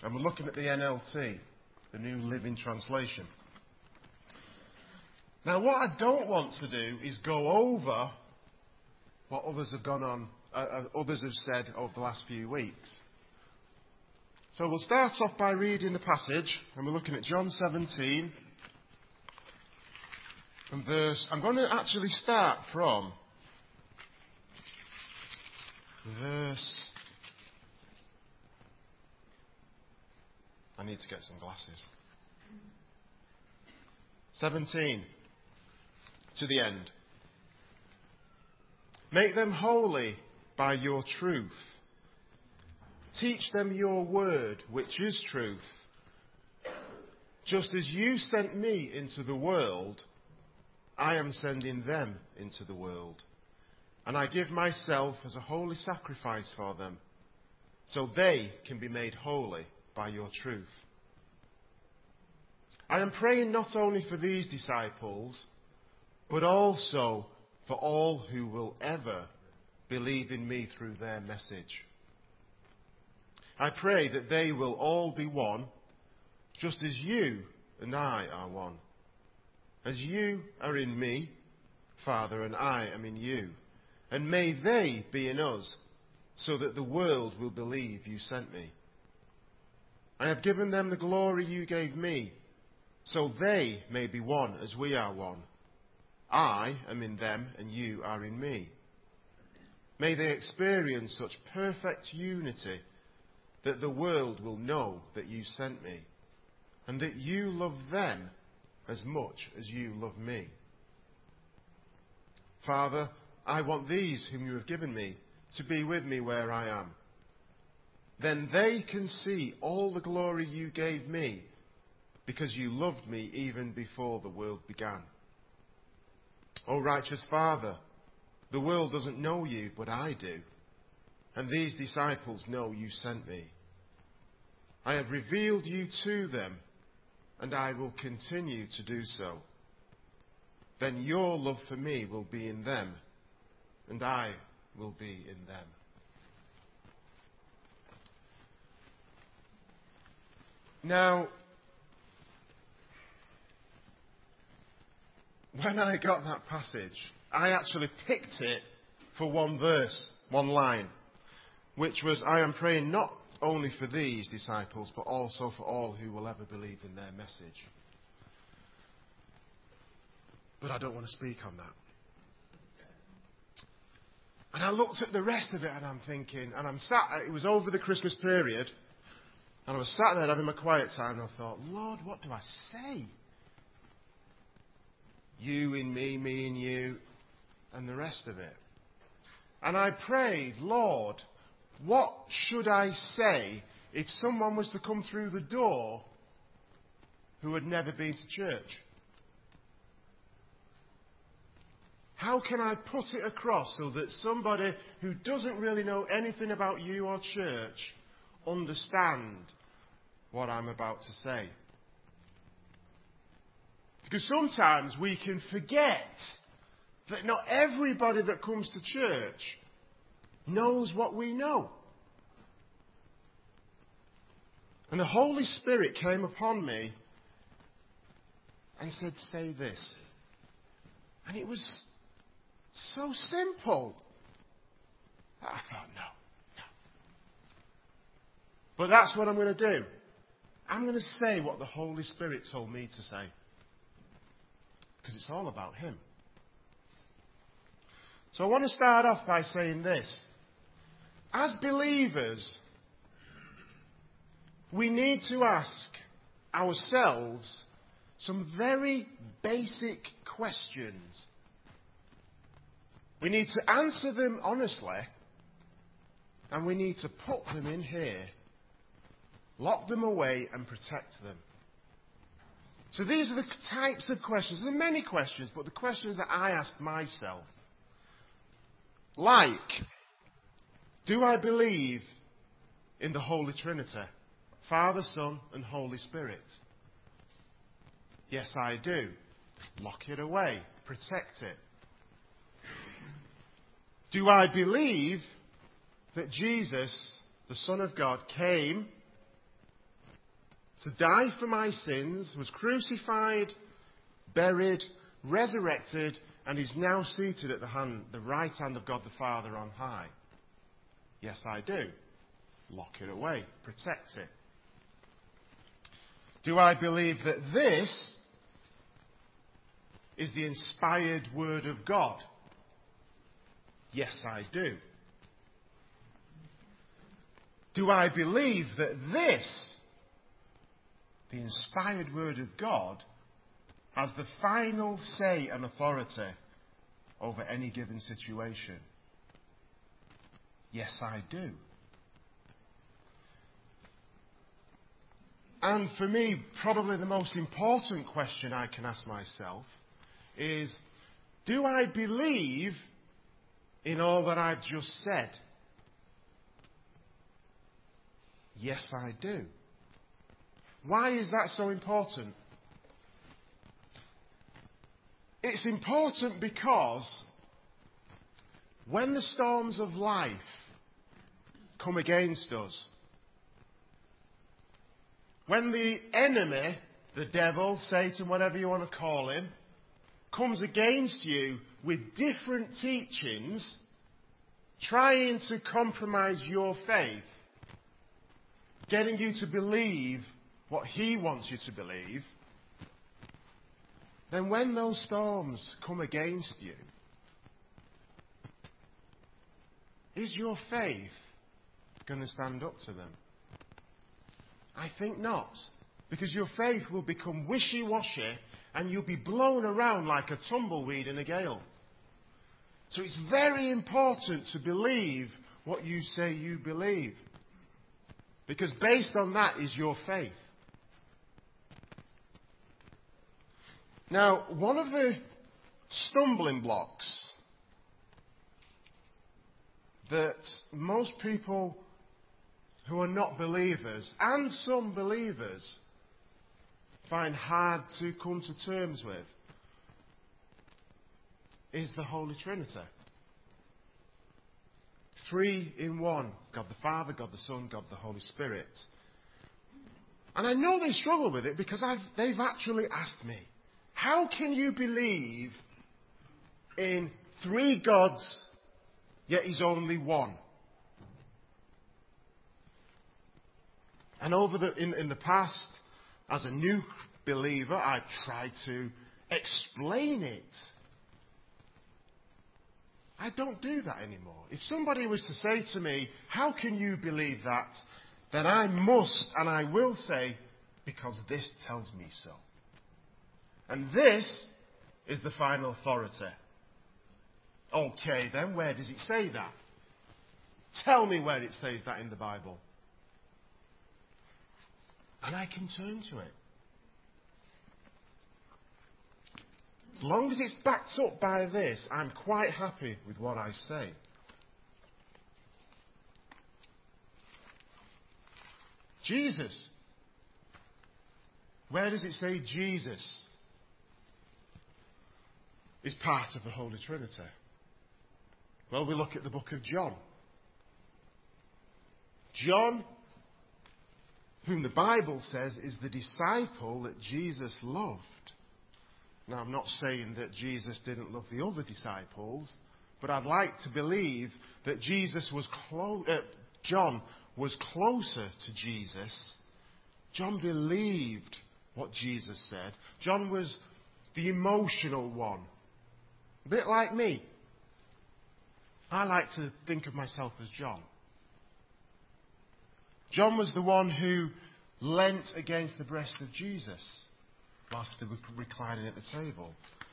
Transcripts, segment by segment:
And we're looking at the NLT, the New Living Translation. Now, what I don't want to do is go over what others have others have said over the last few weeks. So we'll start off by reading the passage, and we're looking at John 17, and I'm going to actually start from verse. I need to get some glasses. 17 to the end. Make them holy by your truth. Teach them your word, which is truth. Just as you sent me into the world, I am sending them into the world. And I give myself as a holy sacrifice for them, so they can be made holy by your truth. I am praying not only for these disciples, but also for all who will ever believe in me through their message. I pray that they will all be one, just as you and I are one. As you are in me, Father, and I am in you. And may they be in us, so that the world will believe you sent me. I have given them the glory you gave me, so they may be one as we are one. I am in them, and you are in me. May they experience such perfect unity that the world will know that you sent me, and that you love them as much as you love me. Father, I want these whom you have given me to be with me where I am. Then they can see all the glory you gave me, because you loved me even before the world began. O righteous Father, the world doesn't know you, but I do. And these disciples know you sent me. I have revealed you to them, and I will continue to do so. Then your love for me will be in them, and I will be in them. Now, when I got that passage, I actually picked it for one verse, one line, which was, I am praying not only for these disciples, but also for all who will ever believe in their message. But I don't want to speak on that. And I looked at the rest of it and I'm thinking, and it was over the Christmas period, and I was sat there having my quiet time and I thought, Lord, what do I say? You in me, me in you, and the rest of it. And I prayed, Lord, what should I say if someone was to come through the door who had never been to church? How can I put it across so that somebody who doesn't really know anything about you or church understand what I'm about to say? Because sometimes we can forget that not everybody that comes to church knows what we know. And the Holy Spirit came upon me and said, say this. And it was so simple. I thought, no. But that's what I'm going to do. I'm going to say what the Holy Spirit told me to say. Because it's all about Him. So I want to start off by saying this. As believers, we need to ask ourselves some very basic questions. We need to answer them honestly, and we need to put them in here, lock them away and protect them. So these are the types of questions. There are many questions, but the questions that I ask myself. Like, do I believe in the Holy Trinity? Father, Son, and Holy Spirit? Yes, I do. Lock it away. Protect it. Do I believe that Jesus, the Son of God, came, to die for my sins, was crucified, buried, resurrected, and is now seated at the right hand of God the Father on high? Yes, I do. Lock it away. Protect it. Do I believe that this is the inspired Word of God? Yes, I do. Do I believe that this, the inspired Word of God, has the final say and authority over any given situation? Yes, I do. And for me, probably the most important question I can ask myself is, do I believe in all that I've just said? Yes, I do. Why is that so important? It's important because when the storms of life come against us, when the enemy, the devil, Satan, whatever you want to call him, comes against you with different teachings, trying to compromise your faith, getting you to believe what he wants you to believe, then when those storms come against you, is your faith going to stand up to them? I think not. Because your faith will become wishy-washy and you'll be blown around like a tumbleweed in a gale. So it's very important to believe what you say you believe. Because based on that is your faith. Now, one of the stumbling blocks that most people who are not believers, and some believers, find hard to come to terms with, is the Holy Trinity. 3 in 1. God the Father, God the Son, God the Holy Spirit. And I know they struggle with it because they've actually asked me, how can you believe in 3 gods, yet He's only one? And in the past, as a new believer, I've tried to explain it. I don't do that anymore. If somebody was to say to me, how can you believe that? Then I must and I will say, because this tells me so. And this is the final authority. Okay, then, where does it say that? Tell me where it says that in the Bible. And I can turn to it. As long as it's backed up by this, I'm quite happy with what I say. Jesus. Where does it say Jesus is part of the Holy Trinity? Well, we look at the book of John. John, whom the Bible says is the disciple that Jesus loved. Now, I'm not saying that Jesus didn't love the other disciples, but I'd like to believe that John was closer to Jesus. John believed what Jesus said. John was the emotional one. A bit like me. I like to think of myself as John. John was the one who leant against the breast of Jesus whilst they were reclining at the table.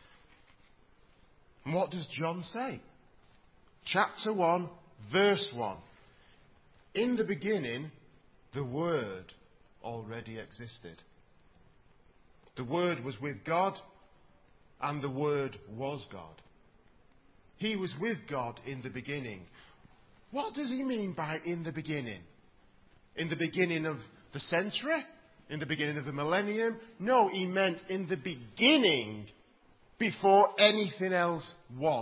And what does John say? Chapter 1, verse 1. In the beginning, the Word already existed. The Word was with God, and the Word was God. He was with God in the beginning. What does he mean by in the beginning? In the beginning of the century? In the beginning of the millennium? No, he meant in the beginning, before anything else was.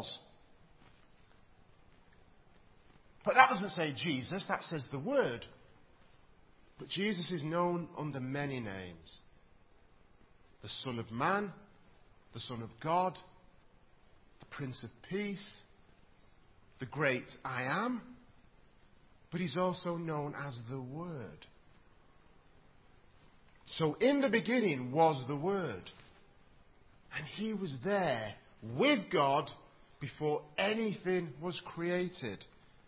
But that doesn't say Jesus, that says the Word. But Jesus is known under many names. The Son of Man, the Son of God, the Prince of Peace, the Great I Am, but he's also known as the Word. So in the beginning was the Word, and he was there with God before anything was created.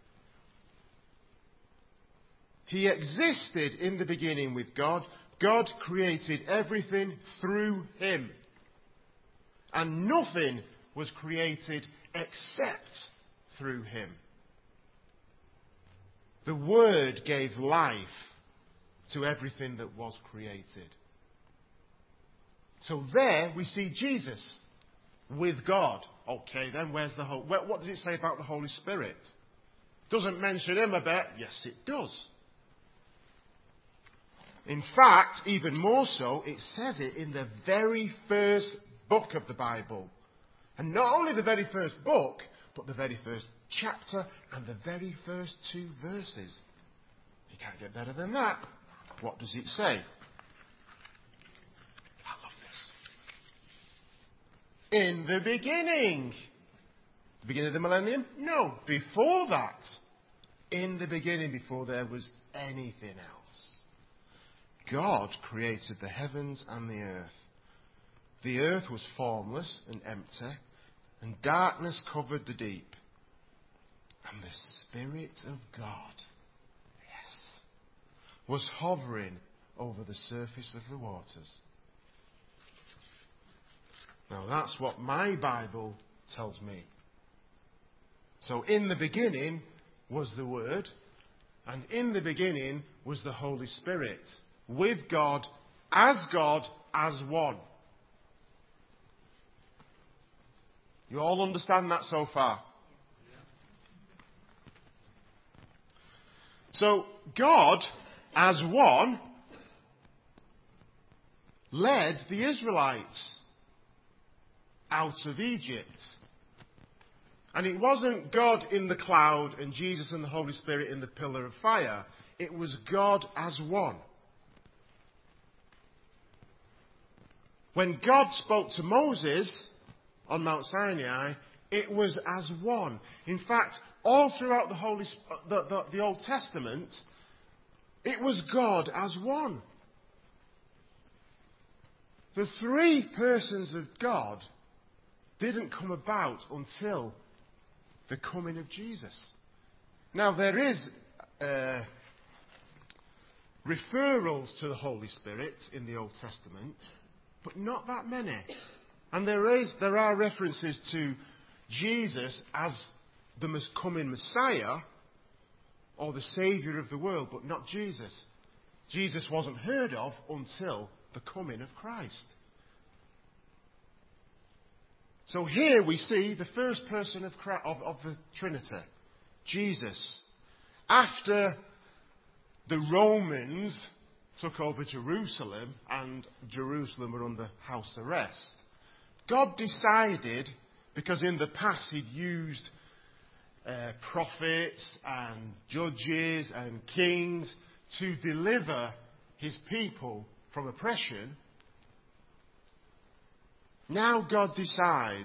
He existed in the beginning with God. God created everything through him. And nothing was created except through him. The Word gave life to everything that was created. So there we see Jesus with God. Okay, then what does it say about the Holy Spirit? Doesn't mention him a bit? Yes, it does. In fact, even more so, it says it in the very first book of the Bible. And not only the very first book, but the very first chapter and the very first 2 verses. You can't get better than that. What does it say? I love this. In the beginning. The beginning of the millennium? No, before that. In the beginning, before there was anything else. God created the heavens and the earth. The earth was formless and empty, and darkness covered the deep. And the Spirit of God, yes, was hovering over the surface of the waters. Now that's what my Bible tells me. So in the beginning was the Word, and in the beginning was the Holy Spirit, with God as one. You all understand that so far? So God as one led the Israelites out of Egypt. And it wasn't God in the cloud and Jesus and the Holy Spirit in the pillar of fire. It was God as one. When God spoke to Moses on Mount Sinai, it was as one. In fact, all throughout the Old Testament, it was God as one. The 3 persons of God didn't come about until the coming of Jesus. Now, there is referrals to the Holy Spirit in the Old Testament, but not that many. And there are references to Jesus as the coming Messiah or the Saviour of the world, but not Jesus. Jesus wasn't heard of until the coming of Christ. So here we see the first person of the Trinity, Jesus. After the Romans took over Jerusalem and Jerusalem were under house arrest, God decided, because in the past he'd used prophets and judges and kings to deliver his people from oppression, now God decides,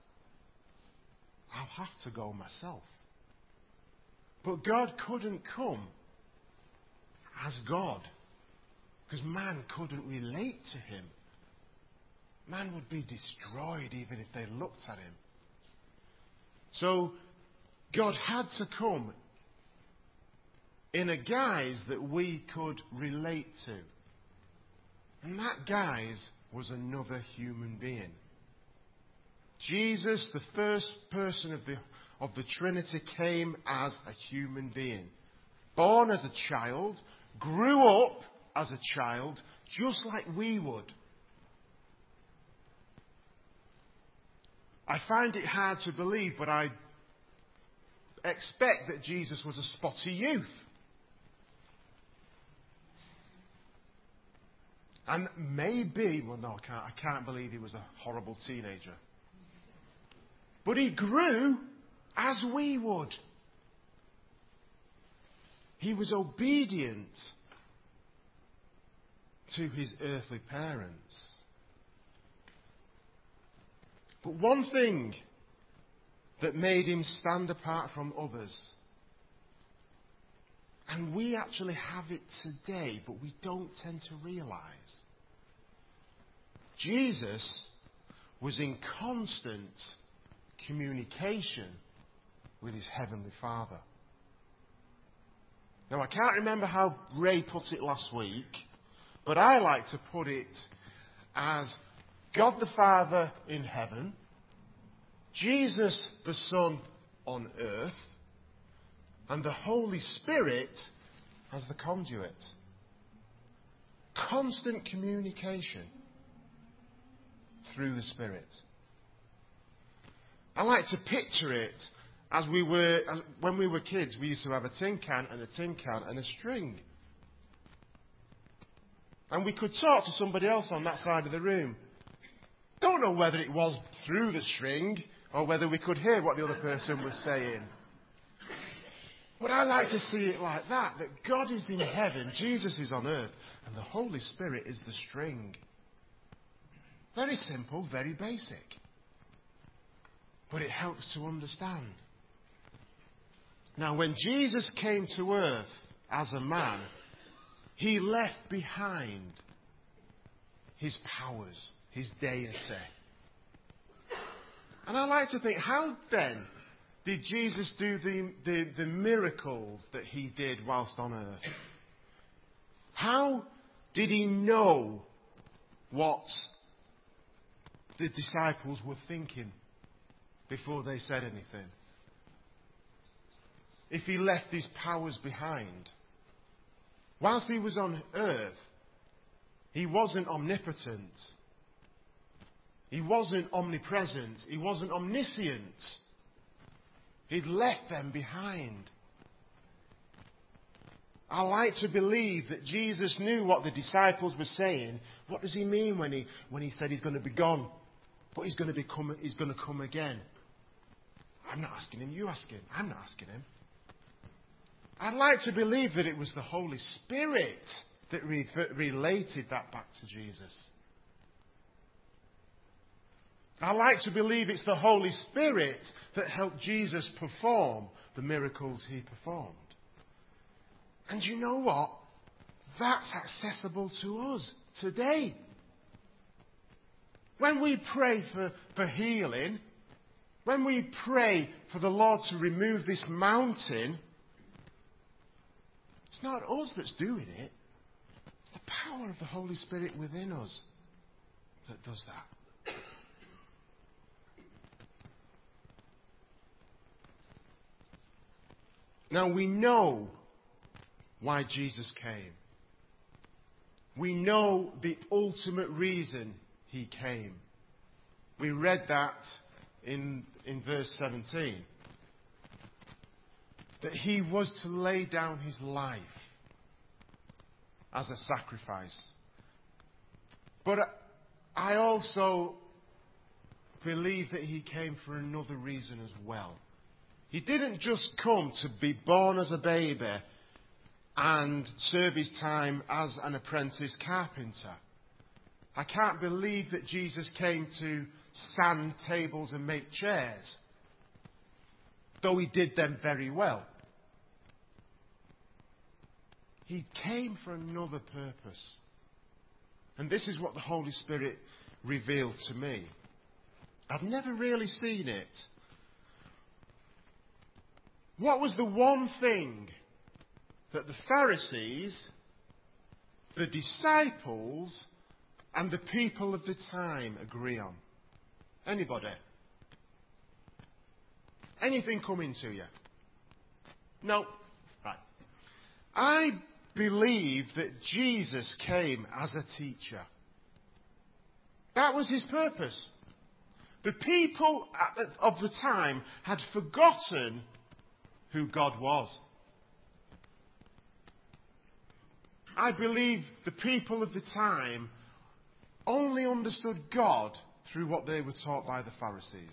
I'll have to go myself. But God couldn't come as God, because man couldn't relate to him. Man would be destroyed even if they looked at him. So God had to come in a guise that we could relate to. And that guise was another human being. Jesus, the first person of the Trinity, came as a human being. Born as a child, grew up as a child, just like we would. I find it hard to believe, but I expect that Jesus was a spotty youth. And maybe, I can't believe he was a horrible teenager. But he grew as we would. He was obedient. to his earthly parents. But one thing that made him stand apart from others, and we actually have it today, but we don't tend to realise, Jesus was in constant communication with his heavenly Father. Now, I can't remember how Ray put it last week, but I like to put it as God the Father in heaven, Jesus the Son on earth, and the Holy Spirit as the conduit. Constant communication through the Spirit. I like to picture it as when we were kids, we used to have a tin can and a string. And we could talk to somebody else on that side of the room. Don't know whether it was through the string or whether we could hear what the other person was saying. But I like to see it like that God is in heaven, Jesus is on earth, and the Holy Spirit is the string. Very simple, very basic. But it helps to understand. Now, when Jesus came to earth as a man, he left behind his powers, his deity. And I like to think, how then did Jesus do the miracles that he did whilst on earth? How did he know what the disciples were thinking before they said anything? If he left his powers behind. Whilst he was on earth, he wasn't omnipotent. He wasn't omnipresent. He wasn't omniscient. He'd left them behind. I like to believe that Jesus knew what the disciples were saying. What does he mean when he said he's going to be gone, but he's going to come again? I'm not asking him, you ask him. I'm not asking him. I'd like to believe that it was the Holy Spirit that related that back to Jesus. I like to believe it's the Holy Spirit that helped Jesus perform the miracles he performed. And you know what? That's accessible to us today. When we pray for healing, when we pray for the Lord to remove this mountain, it's not us that's doing it. It's the power of the Holy Spirit within us that does that. Now we know why Jesus came. We know the ultimate reason he came. We read that in verse 17. That he was to lay down his life as a sacrifice. But I also believe that he came for another reason as well. He didn't just come to be born as a baby and serve his time as an apprentice carpenter. I can't believe that Jesus came to sand tables and make chairs, though he did them very well. He came for another purpose. And this is what the Holy Spirit revealed to me. I've never really seen it. What was the one thing that the Pharisees, the disciples, and the people of the time agree on? Anybody? Anything coming to you? No. Right. I believe that Jesus came as a teacher. That was his purpose. The people of the time had forgotten who God was. I believe the people of the time only understood God through what they were taught by the Pharisees.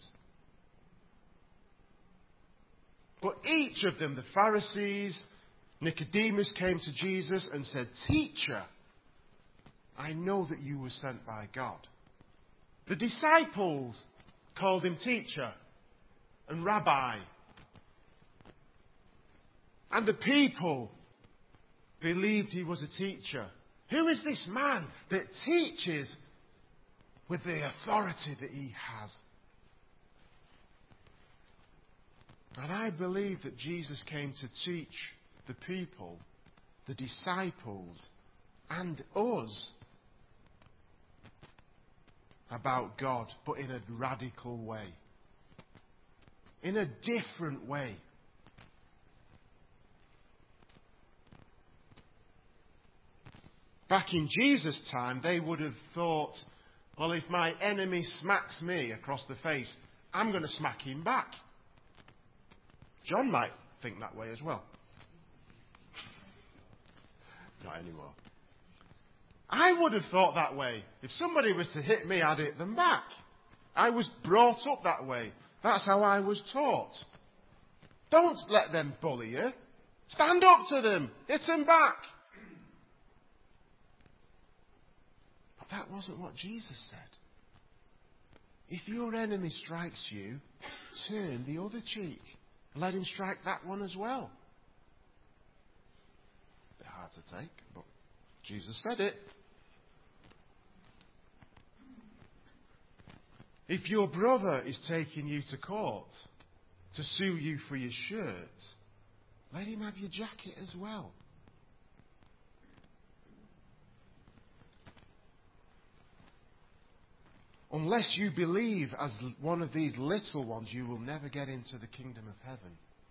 But each of them, the Pharisees, Nicodemus came to Jesus and said, "Teacher, I know that you were sent by God. The disciples called him teacher and rabbi. And the people believed he was a teacher. Who is this man that teaches with the authority that he has? And I believe that Jesus came to teach the people, the disciples, and us about God, but in a radical way. In a different way. Back in Jesus' time, they would have thought, well, if my enemy smacks me across the face, I'm going to smack him back. John might think that way as well. Not anymore. I would have thought that way. If somebody was to hit me, I'd hit them back. I was brought up that way. That's how I was taught. Don't let them bully you. Stand up to them. Hit them back. But that wasn't what Jesus said. If your enemy strikes you, turn the other cheek. Let him strike that one as well. A bit hard to take, but Jesus said it. If your brother is taking you to court to sue you for your shirt, let him have your jacket as well. Unless you believe as one of these little ones, you will never get into the kingdom of heaven.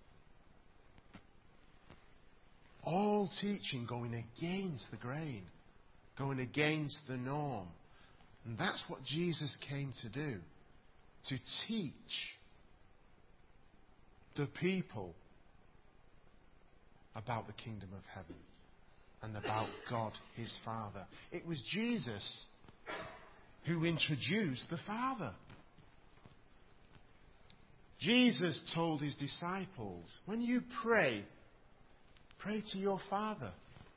All teaching going against the grain, going against the norm. And that's what Jesus came to do. To teach the people about the kingdom of heaven and about God, his Father. It was Jesus who introduced the Father. Jesus told his disciples, when you pray, pray to your Father.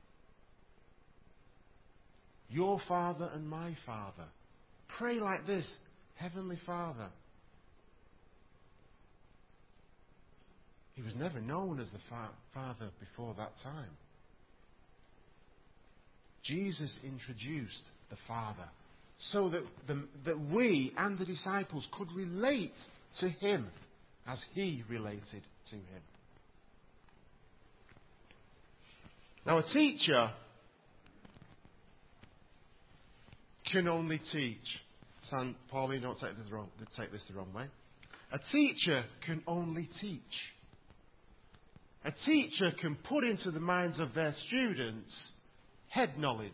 Your Father and my Father. Pray like this, Heavenly Father. He was never known as the Father before that time. Jesus introduced the Father so that we and the disciples could relate to him as he related to him. Now, a teacher can only teach. Pauline, don't take this the wrong way. A teacher can only teach. A teacher can put into the minds of their students head knowledge.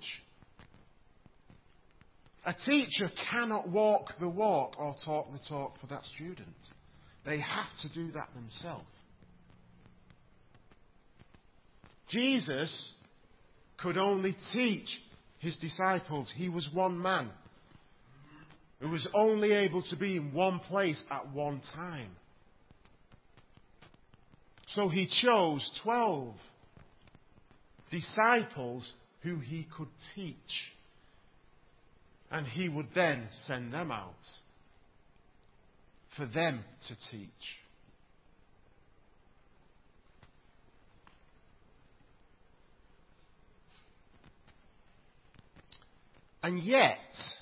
A teacher cannot walk the walk or talk the talk for that student. They have to do that themselves. Jesus could only teach his disciples. He was one man who was only able to be in one place at one time. So he chose 12 disciples who he could teach. And he would then send them out for them to teach. And yet,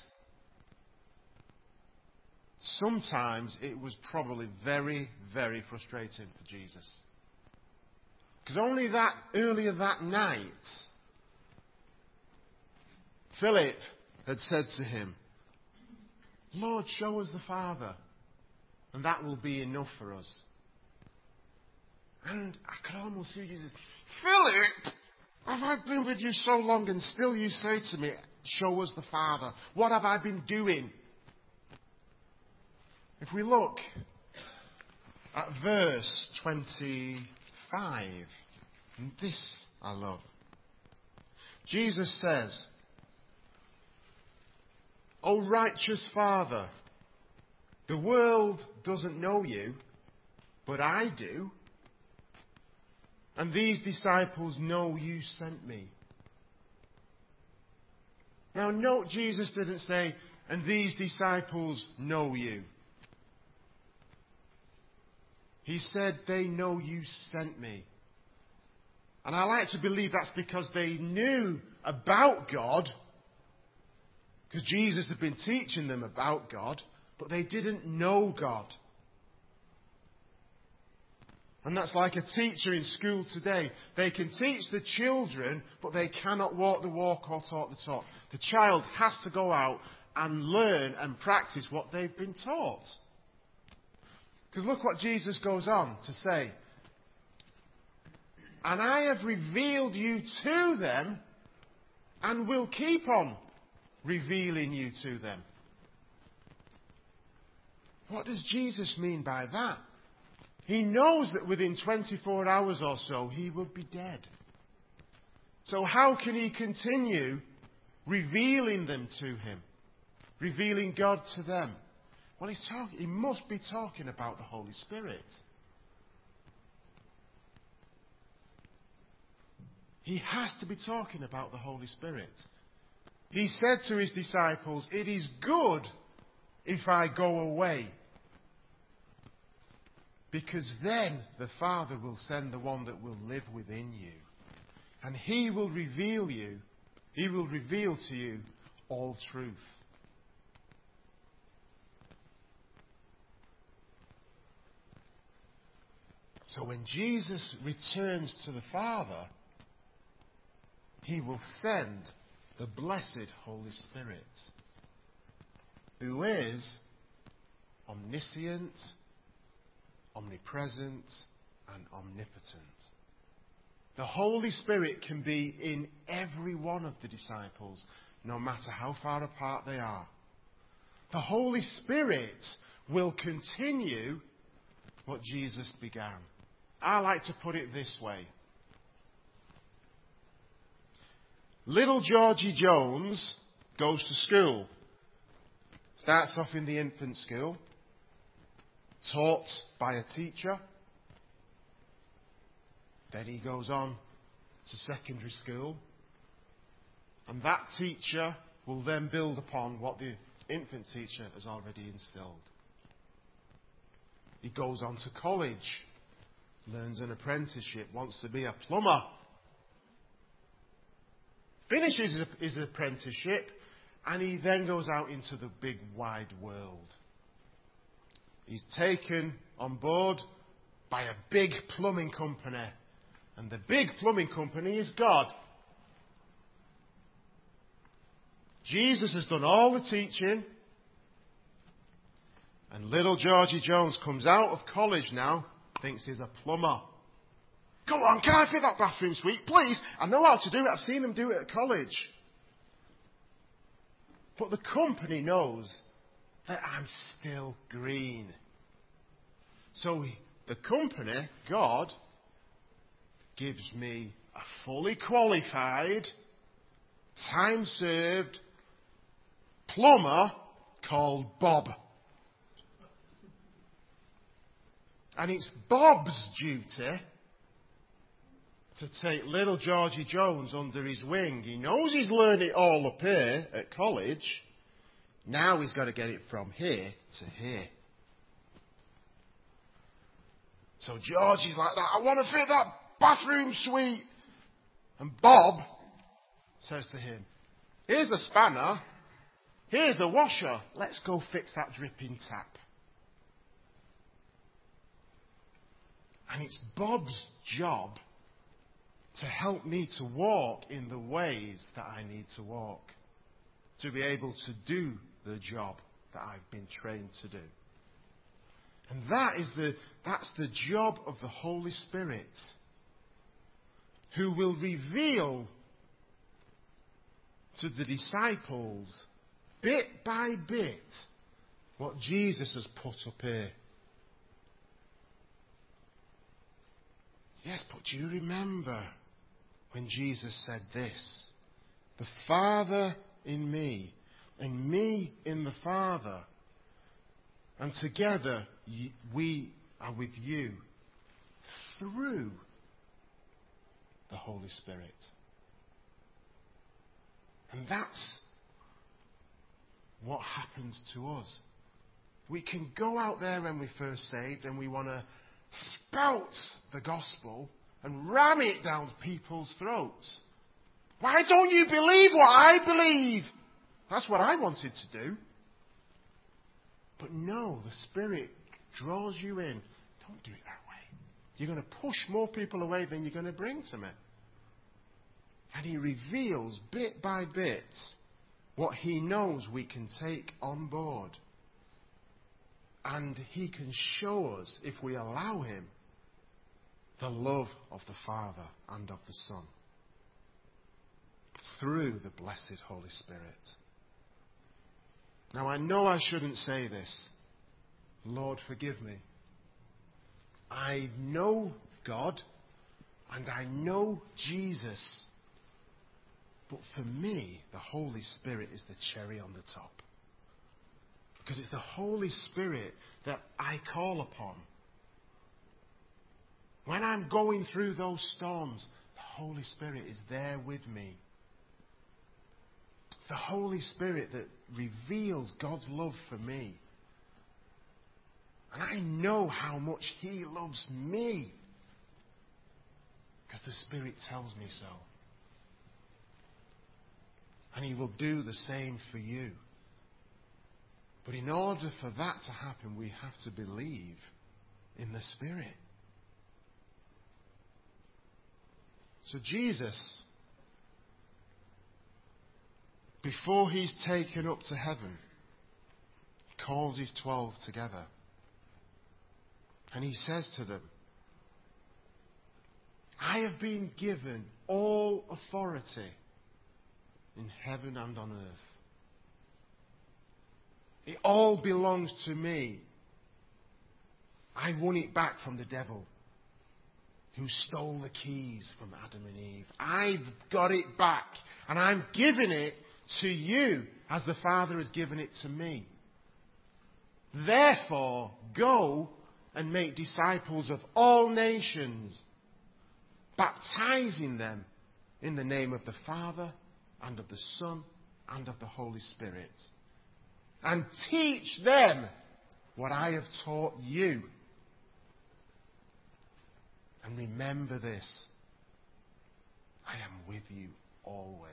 sometimes it was probably very, very frustrating for Jesus. Because earlier that night, Philip had said to him, Lord, show us the Father, and that will be enough for us. And I could almost see Jesus, Philip, have I been with you so long and still you say to me, show us the Father? What have I been doing? If we look at verse 25, and this I love. Jesus says, O righteous Father, the world doesn't know you, but I do. And these disciples know you sent me. Now note, Jesus didn't say, and these disciples know you. He said, they know you sent me. And I like to believe that's because they knew about God, because Jesus had been teaching them about God, but they didn't know God. And that's like a teacher in school today. They can teach the children, but they cannot walk the walk or talk the talk. The child has to go out and learn and practice what they've been taught. Because look what Jesus goes on to say. And I have revealed you to them and will keep on revealing you to them. What does Jesus mean by that? He knows that within 24 hours or so he will be dead. So how can he continue revealing them to him? Revealing God to them? Well, he must be talking about the Holy Spirit. He has to be talking about the Holy Spirit. He said to his disciples, it is good if I go away, because then the Father will send the one that will live within you. And he will reveal to you all truth. So when Jesus returns to the Father, he will send the blessed Holy Spirit, who is omniscient, omnipresent, and omnipotent. The Holy Spirit can be in every one of the disciples, no matter how far apart they are. The Holy Spirit will continue what Jesus began. I like to put it this way. Little Georgie Jones goes to school. Starts off in the infant school, taught by a teacher. Then he goes on to secondary school. And that teacher will then build upon what the infant teacher has already instilled. He goes on to college, learns an apprenticeship, wants to be a plumber. Finishes his apprenticeship, and he then goes out into the big wide world. He's taken on board by a big plumbing company. And the big plumbing company is God. Jesus has done all the teaching. And little Georgie Jones comes out of college now, thinks he's a plumber. Go on, can I fit that bathroom suite, please? I know how to do it. I've seen them do it at college. But the company knows that I'm still green. So the company, God, gives me a fully qualified, time-served plumber called Bob. And it's Bob's duty to take little Georgie Jones under his wing. He knows he's learned it all up here at college. Now he's got to get it from here to here. So Georgie's like that. I want to fit that bathroom suite. And Bob says to him, here's a spanner. Here's a washer. Let's go fix that dripping tap. And it's Bob's job to help me to walk in the ways that I need to walk, to be able to do the job that I've been trained to do. And that's the job of the Holy Spirit, who will reveal to the disciples, bit by bit, what Jesus has put up here. Yes, but do you remember when Jesus said this? The Father in me, and me in the Father, and together we are with you through the Holy Spirit. And that's what happens to us. We can go out there when we're first saved and we want to spout the gospel and ram it down people's throats. Why don't you believe what I believe? That's what I wanted to do. But no, the Spirit draws you in. Don't do it that way. You're going to push more people away than you're going to bring to me. And He reveals bit by bit what He knows we can take on board. And He can show us, if we allow Him, the love of the Father and of the Son through the blessed Holy Spirit. Now, I know I shouldn't say this. Lord, forgive me. I know God and I know Jesus. But for me, the Holy Spirit is the cherry on the top. Because it's the Holy Spirit that I call upon. When I'm going through those storms, the Holy Spirit is there with me. It's the Holy Spirit that reveals God's love for me. And I know how much He loves me. Because the Spirit tells me so. And He will do the same for you. But in order for that to happen, we have to believe in the Spirit. So Jesus, before He's taken up to heaven, calls His 12 together. And He says to them, I have been given all authority in heaven and on earth. It all belongs to me. I won it back from the devil who stole the keys from Adam and Eve. I've got it back and I'm giving it to you as the Father has given it to me. Therefore, go and make disciples of all nations, baptizing them in the name of the Father and of the Son and of the Holy Spirit. And teach them what I have taught you. And remember this, I am with you always,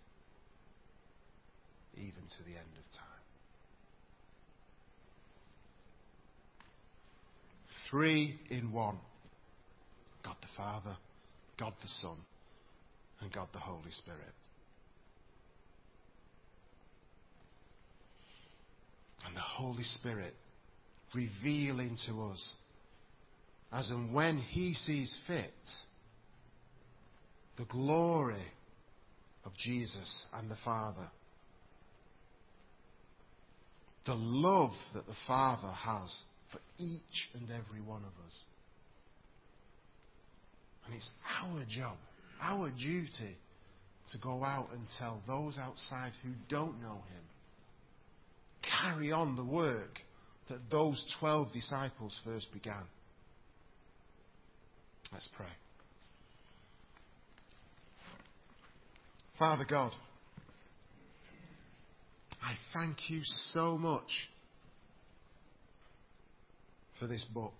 even to the end of time. 3 in 1. God the Father, God the Son, and God the Holy Spirit. And the Holy Spirit revealing to us, as and when He sees fit, the glory of Jesus and the Father. The love that the Father has for each and every one of us. And it's our job, our duty, to go out and tell those outside who don't know Him. Carry on the work that those 12 disciples first began. Let's pray. Father God, I thank you so much for this book.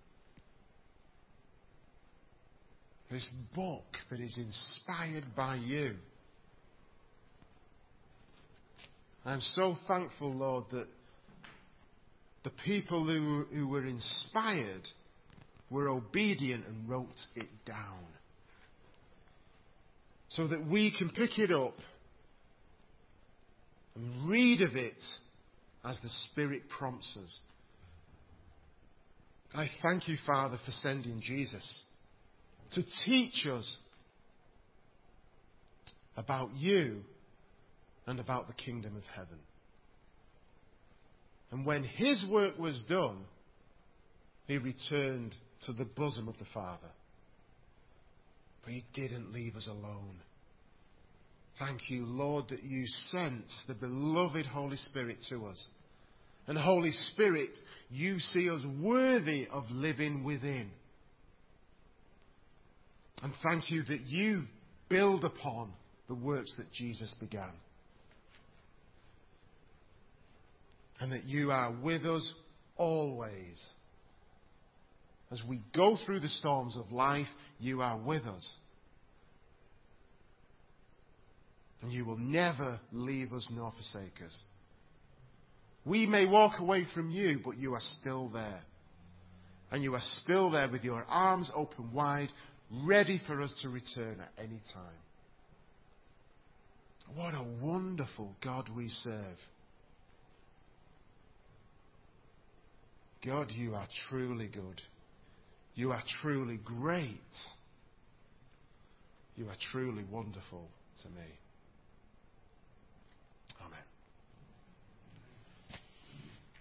This book that is inspired by you. I'm so thankful, Lord, that the people who were inspired were obedient and wrote it down. So that we can pick it up and read of it as the Spirit prompts us. I thank you, Father, for sending Jesus to teach us about you and about the kingdom of heaven. And when His work was done, He returned to the bosom of the Father. But He didn't leave us alone. Thank you, Lord, that you sent the beloved Holy Spirit to us. And Holy Spirit, you see us worthy of living within. And thank you that you build upon the works that Jesus began. and that you are with us always. As we go through the storms of life, you are with us. And you will never leave us nor forsake us. We may walk away from you, but you are still there. And you are still there with your arms open wide, ready for us to return at any time. What a wonderful God we serve. God, you are truly good. You are truly great. You are truly wonderful to me.